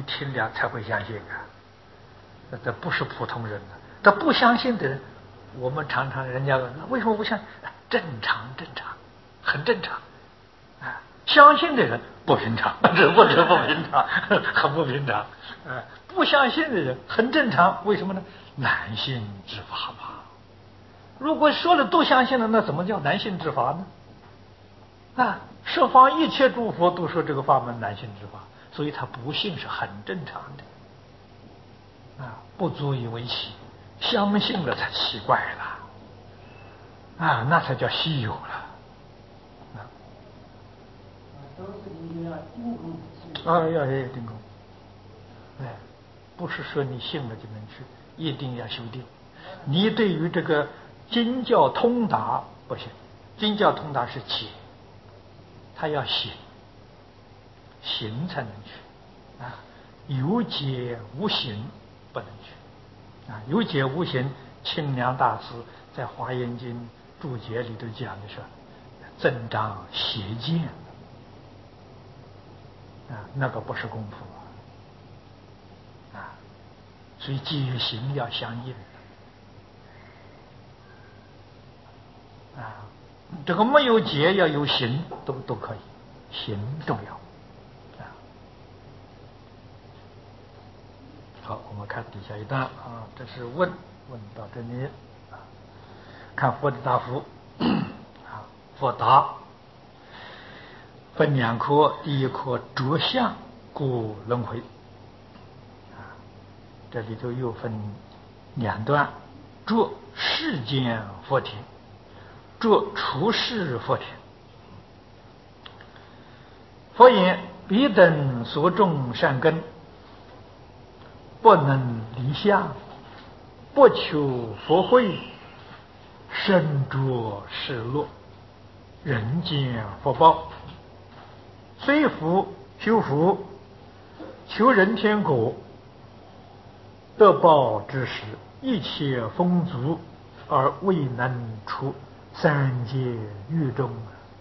你听了才会相信啊。这不是普通人的，这不相信的人，我们常常人家问为什么不相信？正常，很正常啊。相信的人不平常，这不平常，很不平常。不相信的人很正常，为什么呢？难信之法嘛。如果说了都相信了，那怎么叫难信之法呢？十方一切诸佛都说这个法门难信之法，所以他不信是很正常的不足以为奇。相信了才奇怪了那才叫稀有了都是一定要定功要定功。不是说你信了就能去，一定要修定。你对于这个经教通达不行，经教通达是解，他要行才能去有解无行不能去有解无行，清凉大师在《华严经》注解里头讲的是增长邪见那个不是功夫所以解行要相应这个没有解要有行都可以，行重要好，我们看底下一段这是问到这里看佛的答复佛答分两科，第一科着相故轮回这里头又分两段，着世间佛体，着出世佛体。佛言彼等所种善根不能离相，不求佛慧，身着世乐，人间福报，虽复修福，求人天果，得报之时，一切丰足，而未能出三界狱中。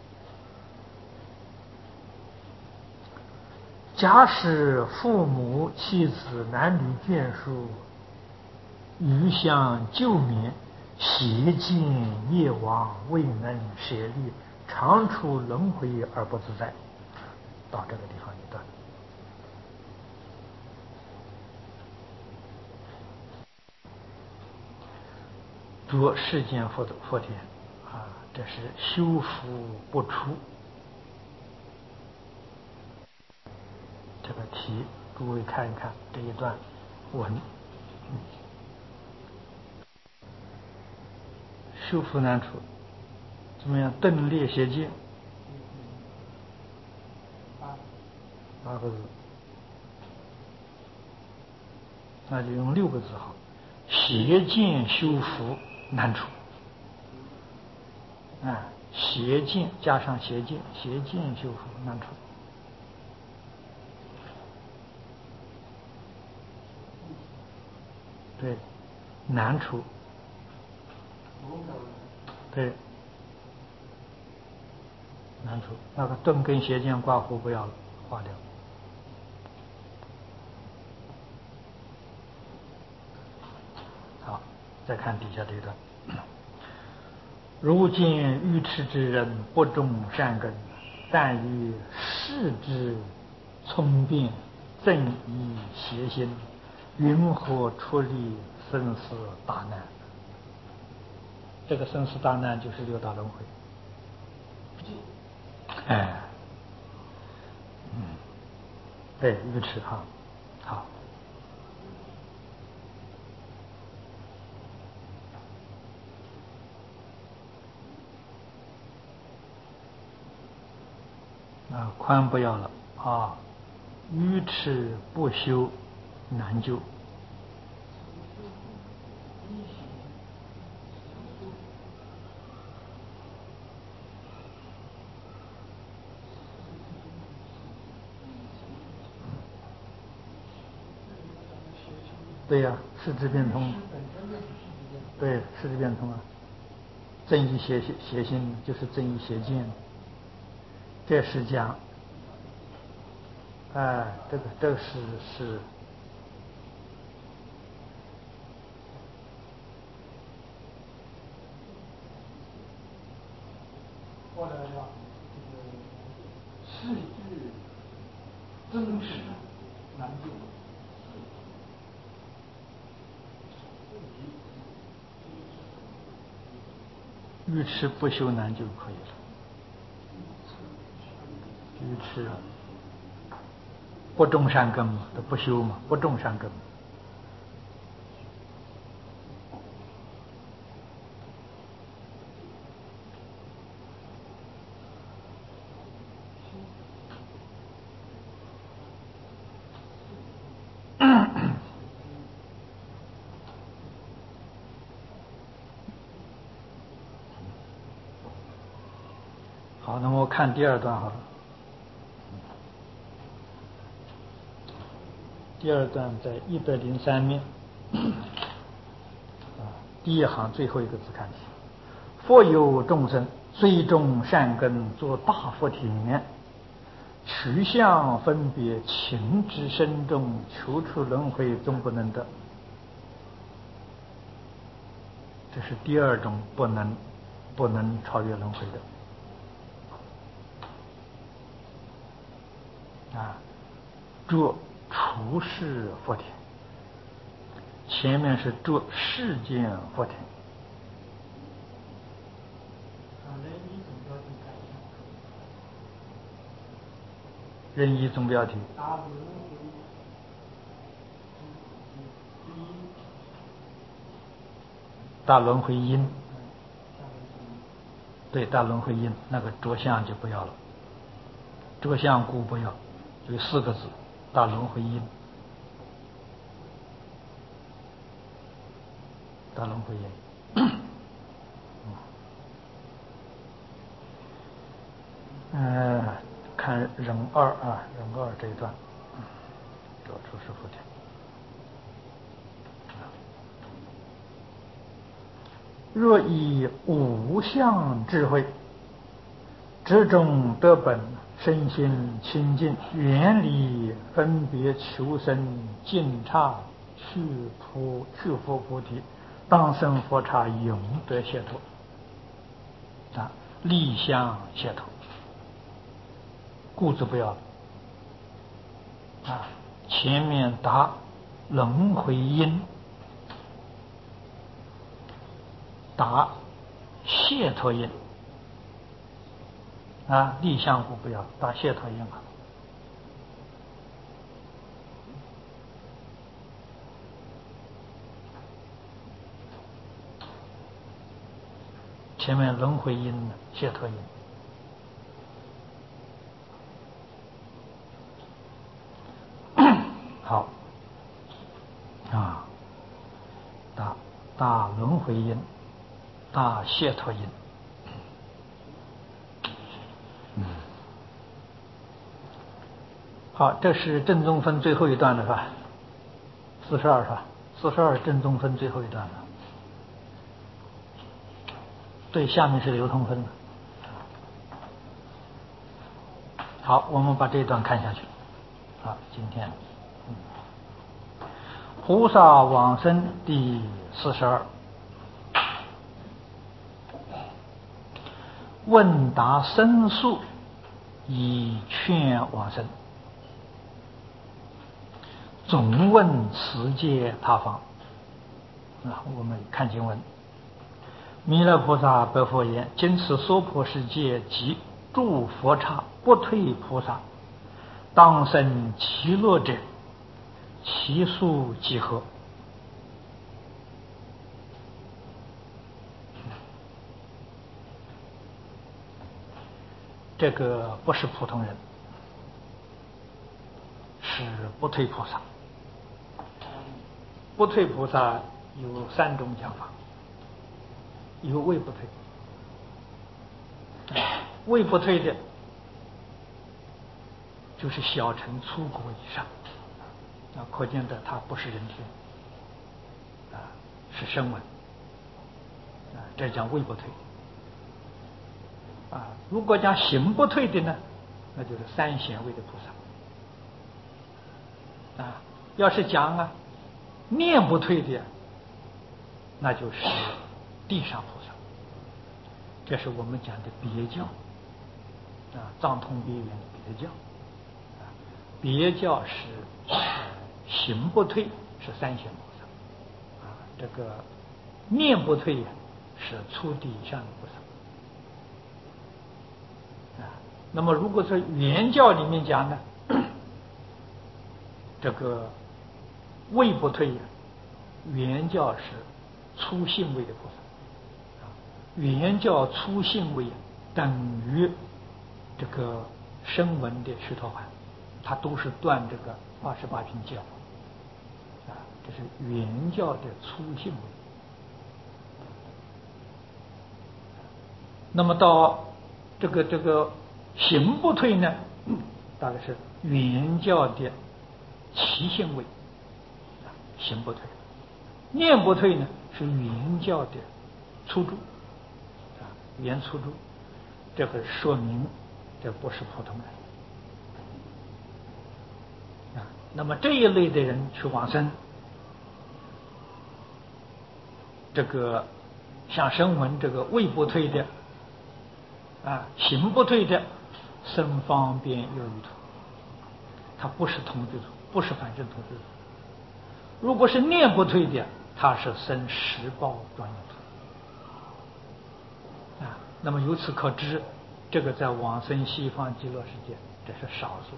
假使父母妻子男女眷属余相救免，邪见业王，未能舍利，常处轮回而不自在。到这个地方一段。着世间佛体这是修福不出。这个题诸位看一看这一段文修福难处怎么样？顿列邪见8个字，那就用6个字好。邪见修福难处邪见加上邪见修福难处。对，难处。对，难处。那个顿跟邪见挂弧不要了，划掉。好，再看底下这一段。如见愚痴之人不种善根，但以世之聪辩正以邪心，云何出离生死大难？这个生死大难就是六道轮回。对，愚痴好。宽不要了愚痴不修难救。对呀，世智变通。对，世智变通正义邪心就是正义邪见。这是讲这个是或者叫这个世具真实难救。 愚痴不修难就可以了。愚痴不种善根嘛，他不修嘛，不种善根嘛。好，那么我看第二段好了。第二段在103面，第一行最后一个字看起。佛有众生，虽种善根，作大佛田，取相分别，情之深重，求出轮回，终不能得。这是第二种不能超越轮回的。着处世佛田，前面是着世间佛田。任意总标题。大轮回因。对，大轮回因，那个着相就不要了，着相故不要，就4个字，大轮回因。大轮回因。看忍二忍二这一段，着处世佛田。若以无相智慧，执中得本，身心清净，远离分别求生，尽刹去佛菩提，当生佛刹，永得解脱。立相解脱，故字不要了。前面答轮回因，答解脱因。立相故不要，答解脱因了。前面轮回因呢，解脱因。好，大轮回因，大解脱因。好，这是正宗分最后一段了，是吧？42是吧？42正宗分最后一段了。对，下面是流通分了。好，我们把这一段看下去。好，今天菩萨往生第42，问答申诉，以劝往生。总问此界他方。我们看经文。弥勒菩萨白佛言：今此娑婆世界及诸佛刹不退菩萨，当生其乐者，其数几何？这个不是普通人，是不退菩萨。不退菩萨有3种讲法，有位不退。位不退的，就是小乘粗果以上，可见的他不是人天，是声闻，这叫位不退。如果讲行不退的呢，那就是3贤位的菩萨。 啊。要是讲啊念不退的，那就是地上菩萨。这是我们讲的别教啊，藏通别圆的别教啊。别教是行不退是三贤菩萨啊，这个念不退是初地以上的菩萨啊。那么如果是圆教里面讲呢，这个位不退圆教是初性位的菩萨啊，圆教初性位等于这个声闻的须陀洹，它都是断这个28品戒啊，这是圆教的初性位。那么到这个行不退呢，大概是圆教的齐性位，行不退；念不退呢是圆教的初住，圆初住，这个说明这不是普通人啊。那么这一类的人去往生，这个像声闻这个位不退的啊，行不退的生方便有余土，它不是同居土，不是反正同居土。如果是念不退的，它是生十报庄严土啊。那么由此可知，这个在往生西方极乐世界，这是少数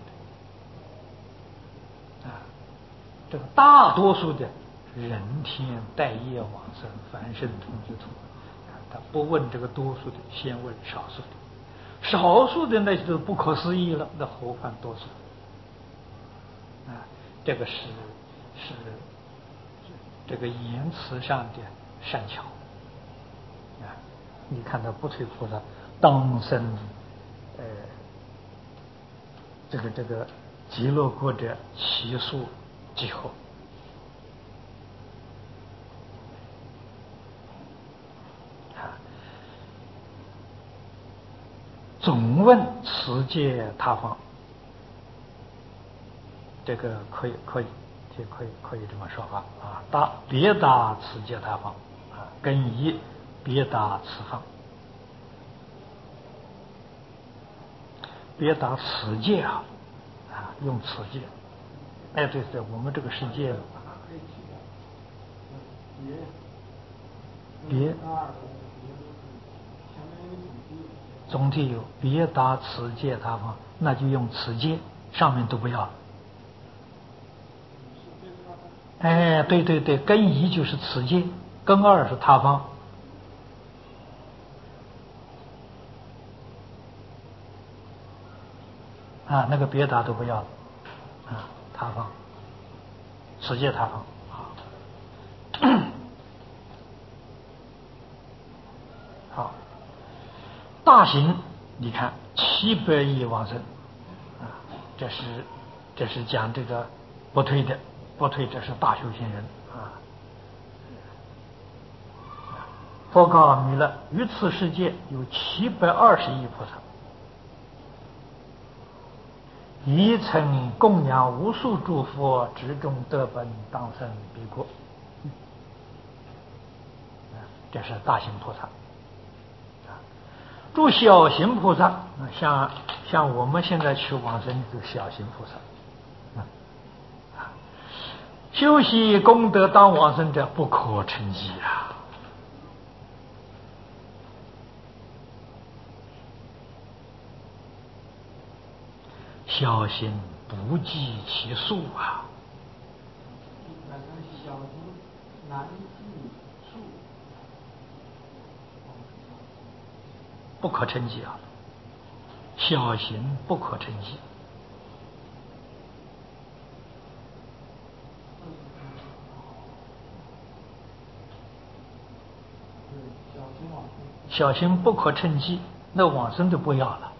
的啊。这个大多数的人天待业往生凡圣同居土啊，他不问这个多数的，先问少数的。少数的那就不可思议了，那何况多数啊？这个是这个言辞上的善巧啊。你看到不退菩萨当生这个极乐国者其数几何啊？总问持戒他方，这个可以这么说法啊。别达持戒他方啊，更以别达持方，别达持戒啊，用持戒。哎，对，我们这个世界别总体有别达持戒他方，那就用持戒，上面都不要。哎，对，根一就是持戒，根二是他方。啊，那个别达都不要了啊，他方，持戒他方啊。好，大行你看700亿往生啊，这是讲这个不退的，不退这是大修行人啊。佛告弥勒，于此世界有720亿菩萨，一曾供养无数诸佛，直中得本，当生彼国。这是大行菩萨。诸小行菩萨，像我们现在去往生就小行菩萨，修习功德当往生者不可称计啊。小行不计其数啊。 小行难计数， 不可称计啊，小行不可称计。小行不可称计，那往生就不要了，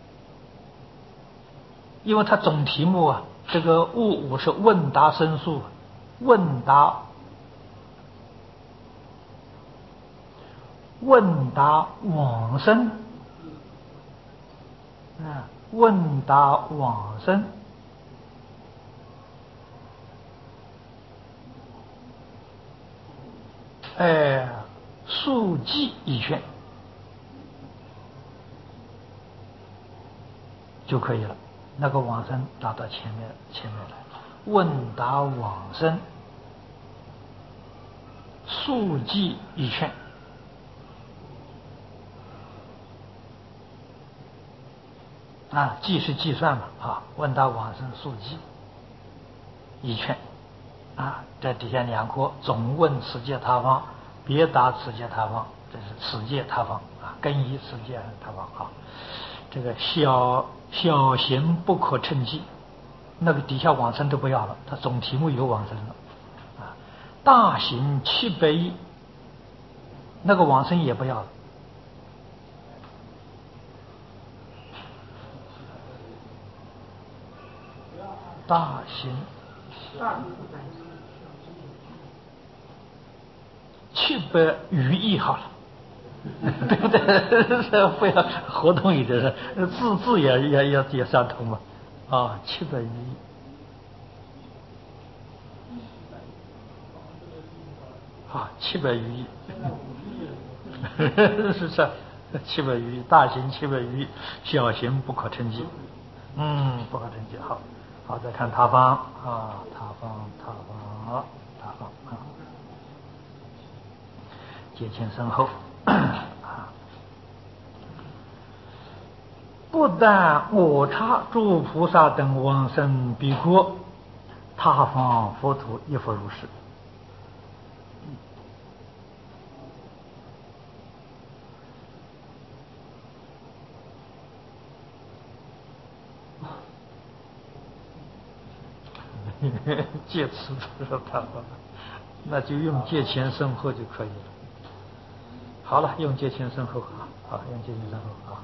因为它总题目啊，这个物五是问答申诉，问答往生啊，问答往生速记一劝就可以了。那个往生拿到前面来，问答往生，速记一劝。计是计算嘛，问答往生速记一劝。这底下两科，总问此界他方，别答此界他方，这是此界他方更依此界他方这个小行不可称计，那个底下往生都不要了，它总题目有往生了大行700亿，那个往生也不要了。大行700余亿好了，对不对？不要活动一点的，字也相同嘛。700余亿。700余亿。是这700余亿，大行700余亿，小行不可称计。不可称计。好，再看他方节前身后不但我刹诸菩萨等往生彼国，他方佛土亦复如是。借词不是他方，那就用借前身后就可以了。好了，用借前身后用借前身后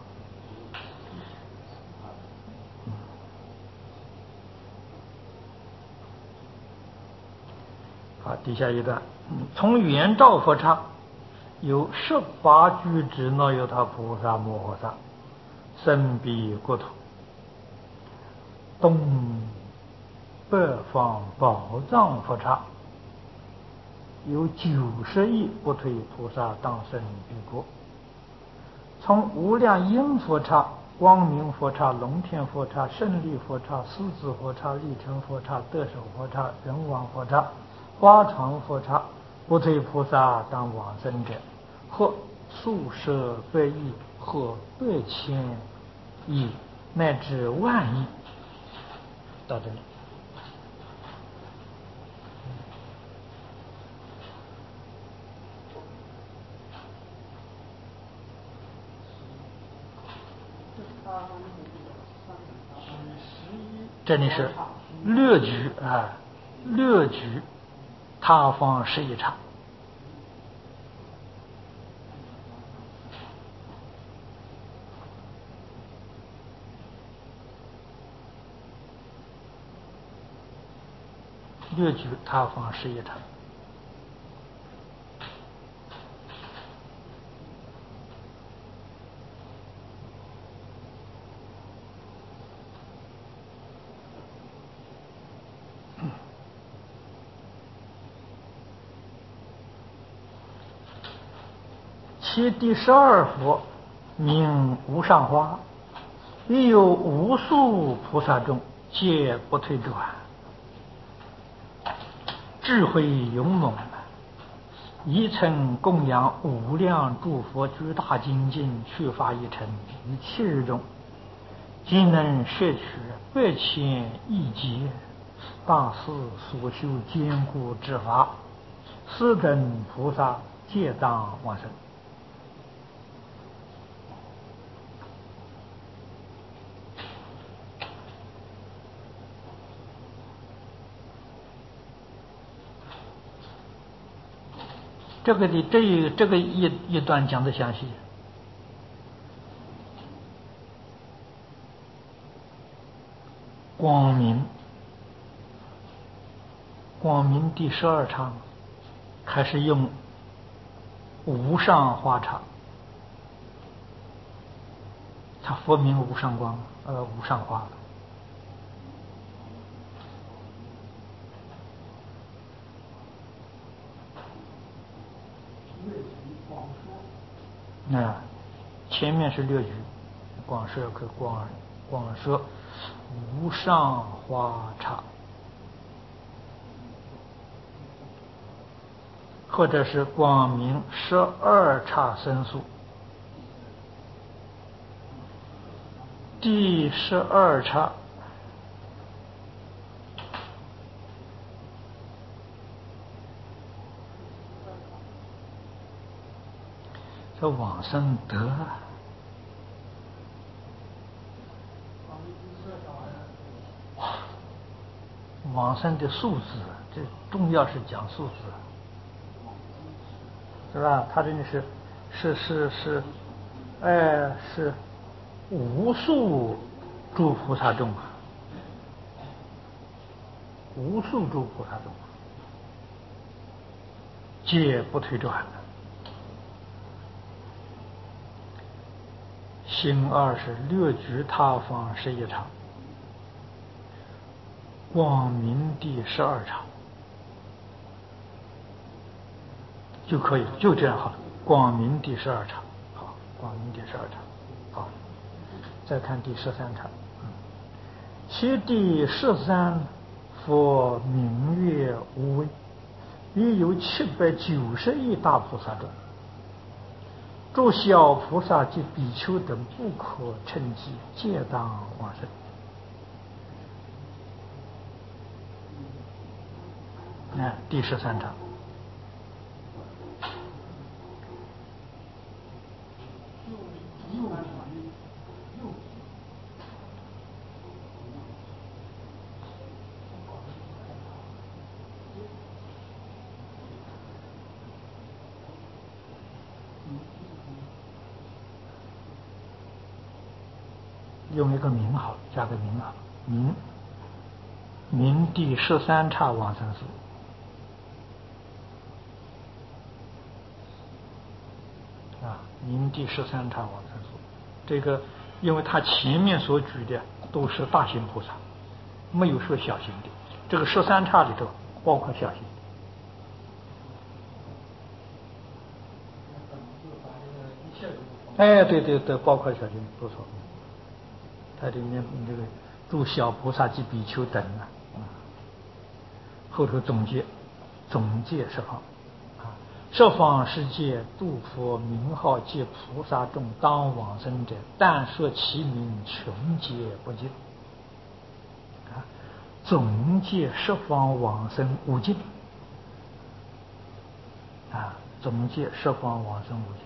底下一段，从圆照佛刹有18具之那由他菩萨摩诃萨生彼国土，东北方宝藏佛刹有90亿不退菩萨当生彼国，从无量音佛刹、光明佛刹、龙天佛刹、胜利佛刹、狮子佛刹、力成佛刹、得手佛刹、人王佛刹、花床佛刹不退菩萨当往生者，或数十百亿，或8,000亿，乃至万亿。到这里。这里是略举他方11刹。略举他方11刹。其第12佛名无上花，亦有无数菩萨众，皆不退转，智慧勇猛，一曾供养无量诸佛居大精进，去法一尘于7日中，今能摄取8,000亿劫，大肆所修坚固之法，斯等菩萨皆当往生。这个一段讲的详细。光明第12刹开始用无上花刹，它佛名无上光，无上花。 前面是列举，广摄可广摄无上花刹，或者是广明12刹僧宿。第12刹这往生德，往生的数字，这重要是讲数字，是吧？他这里是无数诸菩萨众啊，无数诸菩萨众，皆不退转。心二是略举他方11刹，广明第12刹就可以了，就这样好了。广明第12刹，好，广明第12刹，好。再看第13刹，其第13佛明月无畏，亦有791大菩萨众。诸小菩萨及比丘等不可称计，皆当往生。第13刹，用一个名好，加个名好，名第13刹往生宿。名第13刹往生宿，这个因为他前面所举的都是大型菩萨，没有说小型的，这个13刹里头包括小型。对，包括小型，不错。它里面这个诸小菩萨及比丘等后头总结十方十方世界诸佛名号及菩萨众当往生者，但说其名穷皆不尽。总结十方往生无尽总结十方往生无尽。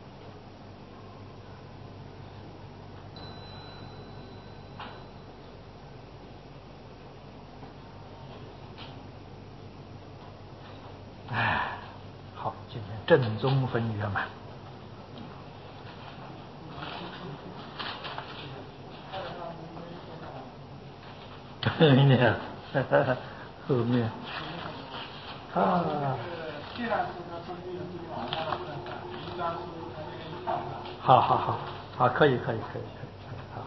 好，今天正宗分圆满。后面好，可以，好。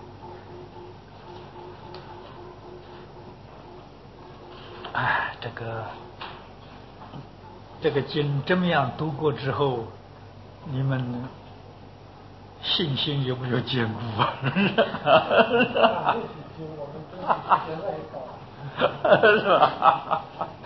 这个经这么样读过之后，你们信心有没有坚固是吧？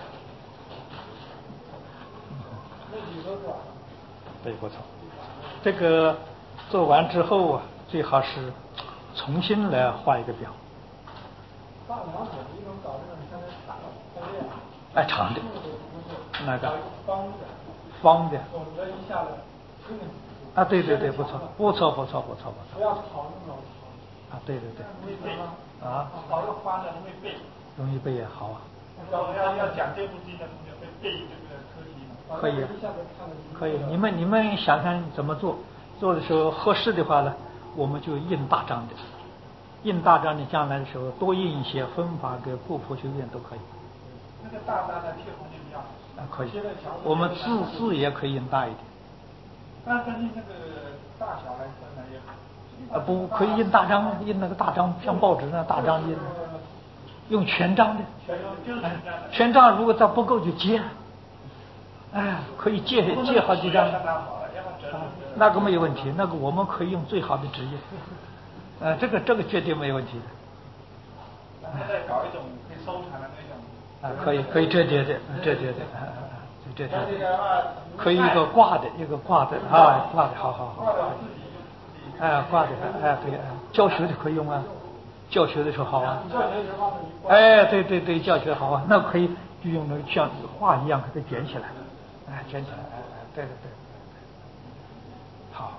对，不错。这个做完之后最好是重新来画一个表。长的，那个方的。对，不错。不要考那么对。 考个方的容易背。 容易背也好要讲这部经的同学会背这个课题。 可以。你们想想怎么做？做的时候合适的话呢，我们就印大张的。印大张的将来的时候多印一些分发给各佛学院都可以。 那个大张的贴红就比较好。 可以。我们字也可以印大一点。 但根据那个大小来分呢，也不可以印大张，印那个大张，像报纸那大张印，用全张的。全张如果再不够就借。可以借好几张。 那个没有问题，那个我们可以用最好的职业，这个绝对没有问题的。 然后再搞一种可以收藏的那种。 可以折叠的，折叠的，这条可以一个挂的挂的，好，挂的，对，教学的可以用啊，教学的时候好啊，对，教学好啊，那可以就用那个像画一样给它卷起来，卷起来，对，好，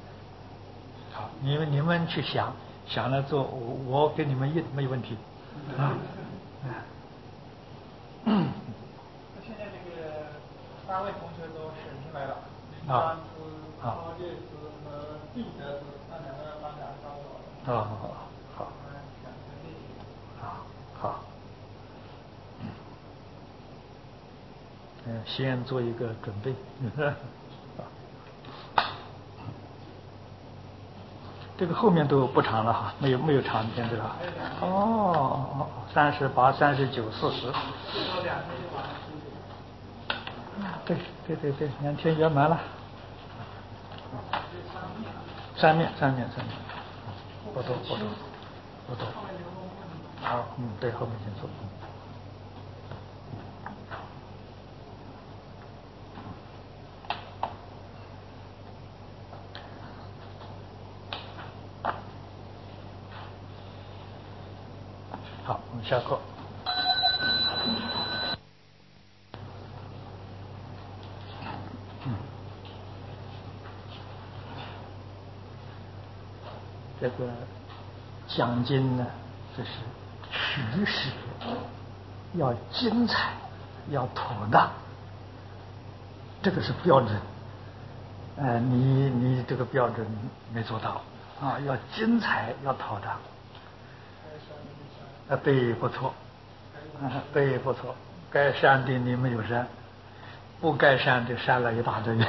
你们去想了做，我给你们印没有问题， 现在这个3位同学都审出来了，林章是、高介石和毕德是那2个帮家找到了。 好，先做一个准备。这个后面都不长了哈，没有长篇对吧？38、39、40。对，2天圆满了。三面，不多。好，对，后面先做。好，我们下课。这个讲经呢，这是取舍，要精彩，要妥当，这个是标准。你这个标准没做到啊，要精彩，要妥当。对，不错，对，不错。该删的你没有删，不该删的删了一大堆。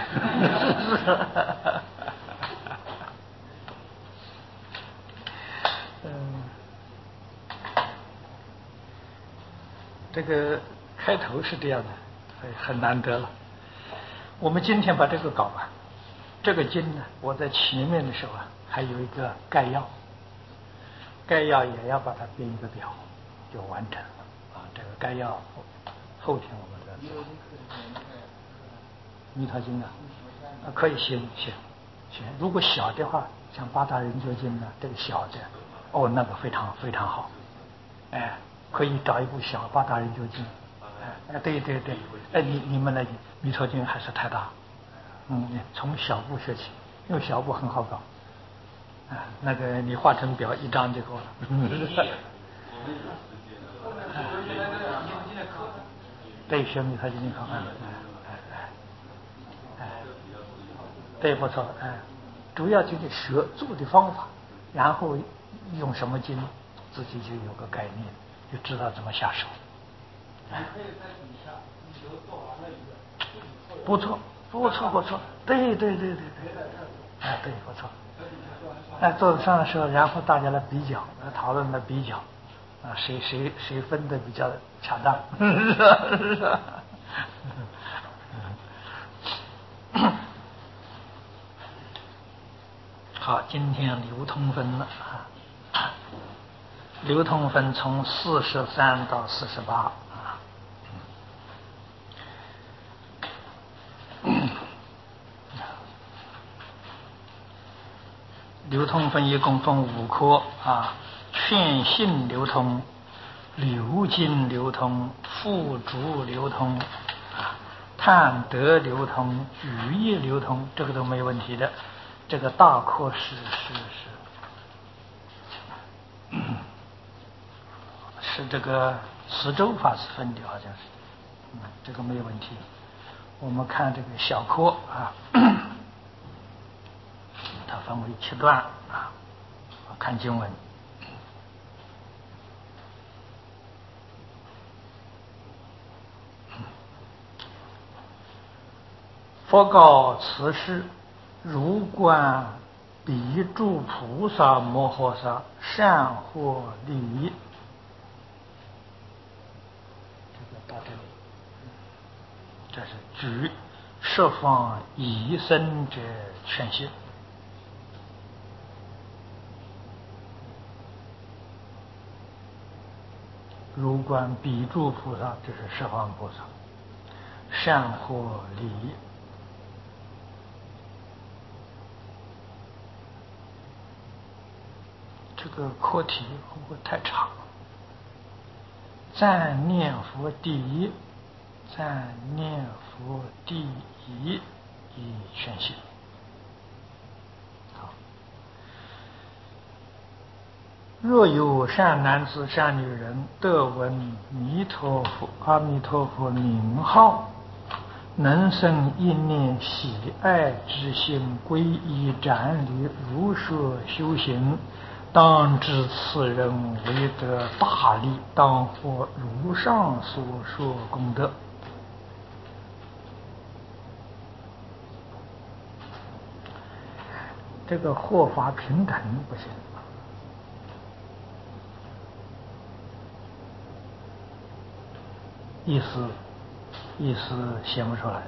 这个开头是这样的，很难得了。我们今天把这个搞完，这个经呢，我在前面的时候还有一个概要，也要把它编一个表，就完成了这个概要后天我们再做。弥陀经可以行。如果小的话，像八大人觉经呢，这个小的那个非常非常好，可以找一部小八大人觉经，对，你们来弥陀经还是太大，从小部学起，因为小部很好搞，那个你画成表一张就够了。对，学弥陀经的课，对，不错，主要就是学做的方法，然后用什么经，自己就有个概念，就知道怎么下手。不错，对，对，不错。做上的时候，然后大家来比较，讨论来比较，谁分的比较恰当，是吧？好，今天流通分了流通分从43到48流通分一共分5科劝信流通、流经流通、付诸流通探得流通、举业流通，这个都没问题的。这个大科是这个磁州法师分的，好像是，这个没有问题。我们看这个小科它分为7段看经文。佛告此事：如观彼诸菩萨摩诃萨善或利益。这个到这里，这是举十方以生者全信。如观比诸菩萨，这是十方菩萨，善或理。这个课题会不会太长？赞念佛第一，赞念佛第一，以全信。好，若有善男子、善女人得闻阿弥陀佛名号，能生一念喜爱之心，皈依瞻礼，如说修行，当知此人为得大利，当获如上所说功德。这个获法平等不行，意思写不出来。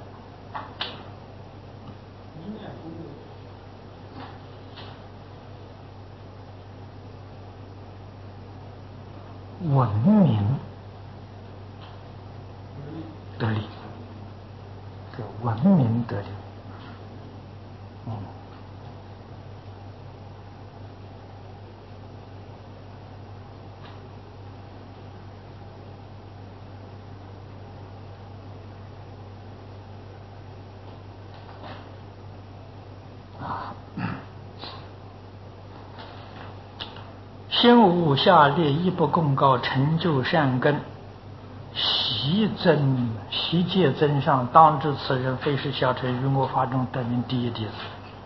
文明得利，这文明得利，先无下列一不共告成就善根，习戒增上，当知此人非是小乘，于我法中得名第一弟子。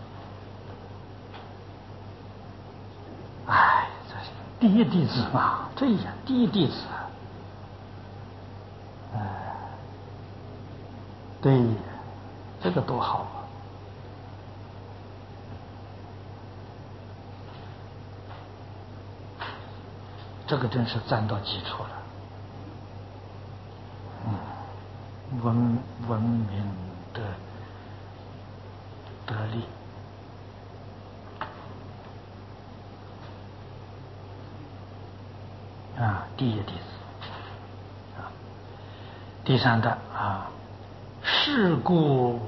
哎，这是第一弟子嘛？对呀，第一弟子。对，这个多好啊！这个真是站到基础了。文明的得利。第一弟子。第三段是故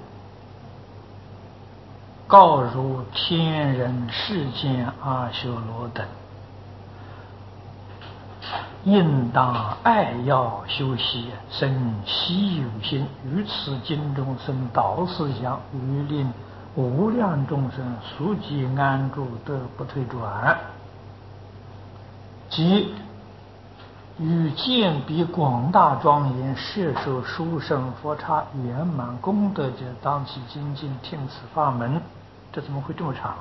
告如天人世间阿修罗等，应当爱要修习，生希有心，于此经中生导思想，于令无量众生速即安住，得不退转。即与见彼广大庄严，摄受殊胜佛刹圆满功德者，当其精进听此法门。这怎么会这么长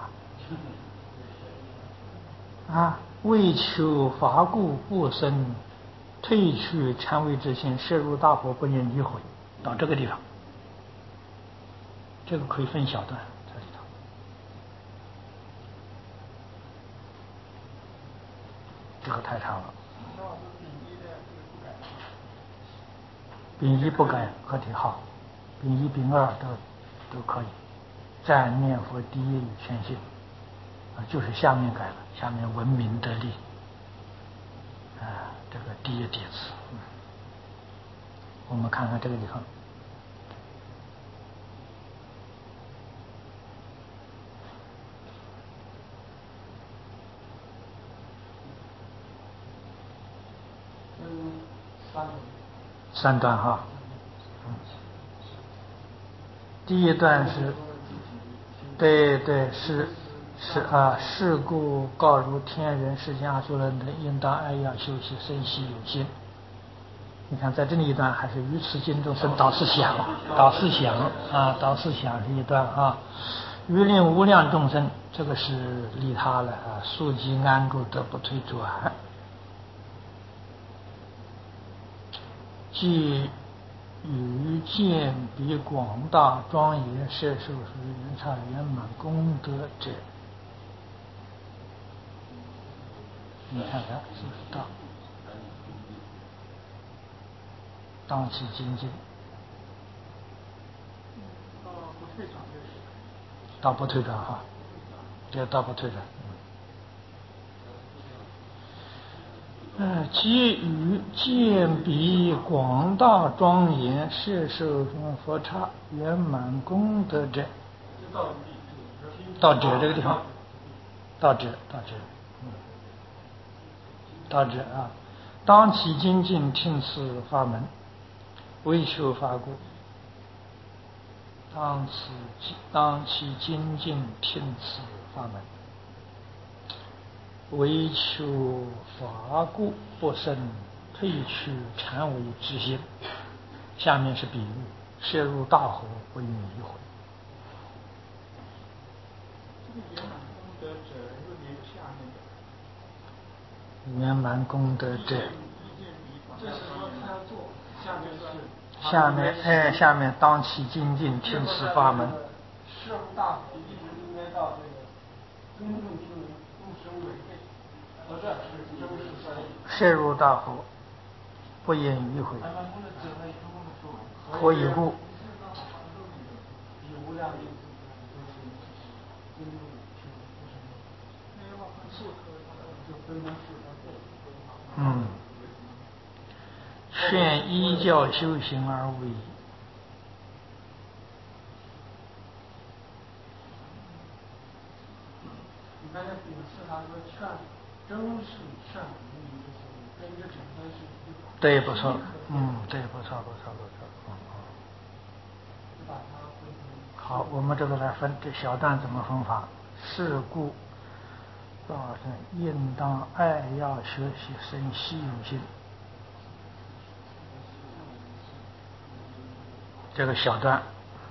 为求法故不生退去禅位之心，摄入大佛不念一回。到这个地方，这个可以分小段这里头。这个太长了。丙一不改，合体号，丙一、丙二都可以。赞念佛第一与全信就是下面改了，下面文明得利这个第一弟子。我们看看这个地方。三段哈。第一段是对是是故告如天人世间阿修罗等，应当爱要修习，生希有心。你看在这里一段还是于此经中生导思想是一段于令无量众生，这个是利他了速即安住，得不退转。即与见彼广大庄严，摄受属于圆刹圆满功德者，你看看是不是当其精进倒不退转哈，这倒不退转。基于见彼广大庄严摄受佛刹圆满功德者，到者这个地方，到者啊，当其精进听此法门，为求法故。当其精进听此法门，为求法故，不生退去禅为之心。下面是比喻，摄入大河，不应移回。圆满功德者， 这是说他要做， 下面当其精进听此法门。 摄入大河一直应该到这个真正听闻终生违背，到这是真实所以。 摄入大河，不应迂回。何以故？劝依教修行而为。 你刚才笔试他说劝真是劝跟这整个是一个。 对，不错，对，不错。好，我们这个来分，这小段怎么分法？是故道生应当爱要学习生稀有心。这个小段，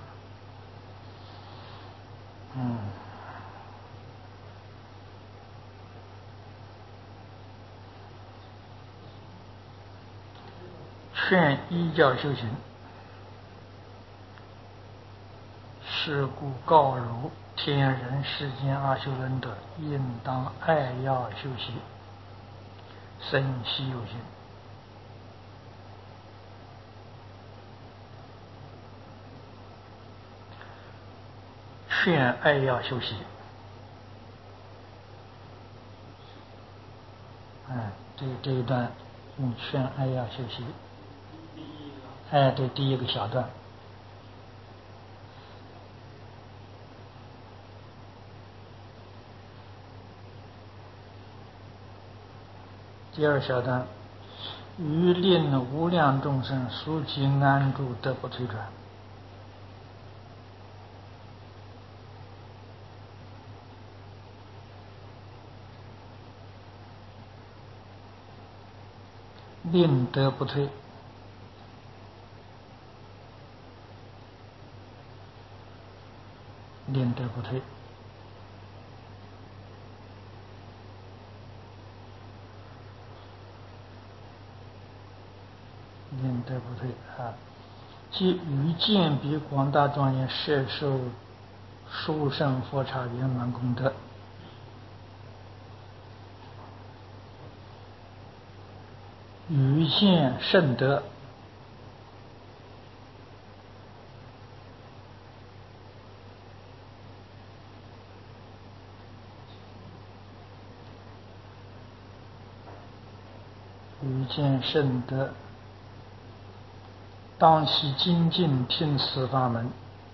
劝依教修行。是故告汝天人世间阿修罗者，应当爱要修习生稀有心。劝爱要修习，这一段用劝爱要修习。对，第一个小段。第二小段，于令无量众生速其安住，得不退转。令得不退，令得不退。令得不退啊！即于见彼广大庄严摄受殊胜佛刹圆满功德，于见甚德，于见甚德，当其精进听此法门。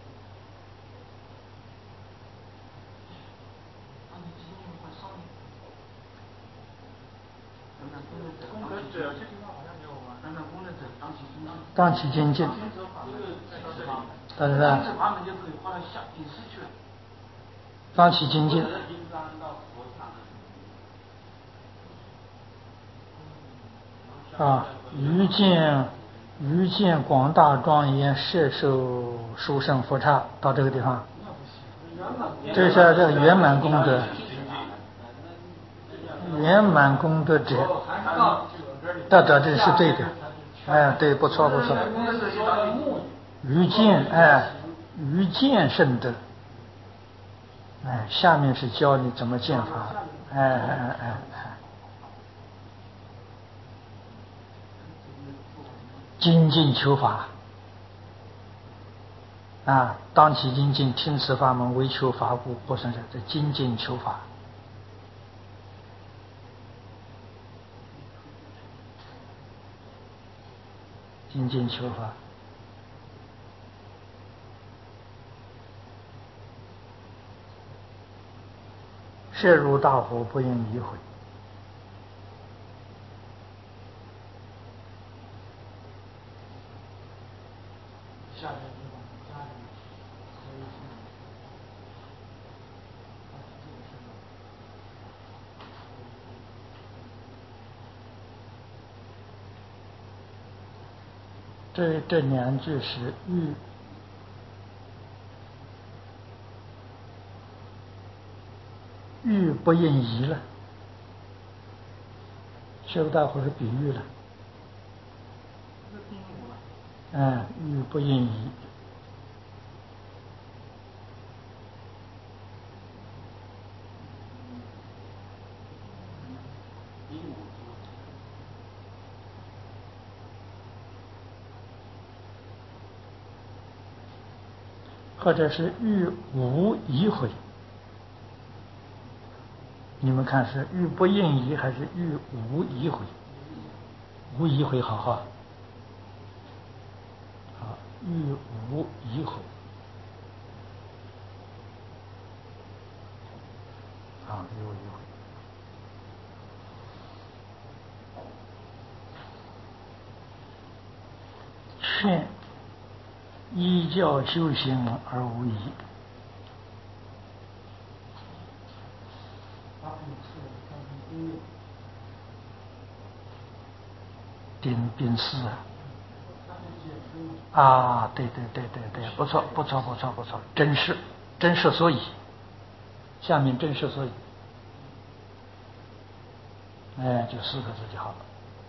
当其精进，当其精进，于见广大庄严摄受殊胜佛刹，到这个地方，这是这个圆满功德，圆满功德者，到这里是对的，对，不错。于见甚德，下面是教你怎么见法，精进求法， 啊，当其精进，听此法门，为求法故，不生者，这精进求法。精进求法，摄入大火，不应移毁。 下面地方家里所以这两句是欲不应移了，摄入大火是比喻了。欲不应移。或者是欲无移毁，你们看是欲不应移还是欲无移毁？无移毁好哈，欲无移毁，欲无移毁。劝依教修行而无疑。丙巳对，不错，真是所以，下面真是所以，就4个字就好了。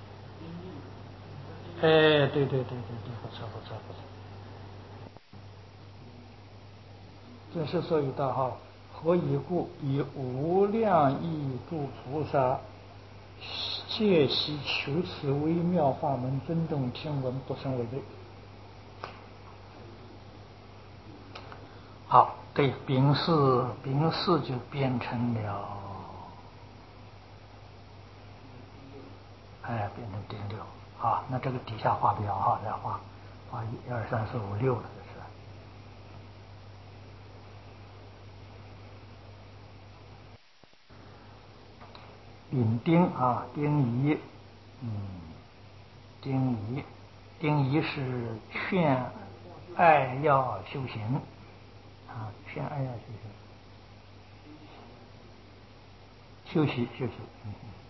对，不错。真是所以大号，何以故？以无量义诸菩萨切悉求此微妙法门，尊重听闻，不生违背。好，对，丙巳就变成了，变成丁六。好，那这个底下画表再画1、2、3、4、5、6了，这是。丙丁丁仪是劝爱要修行劝爱要修行，休息。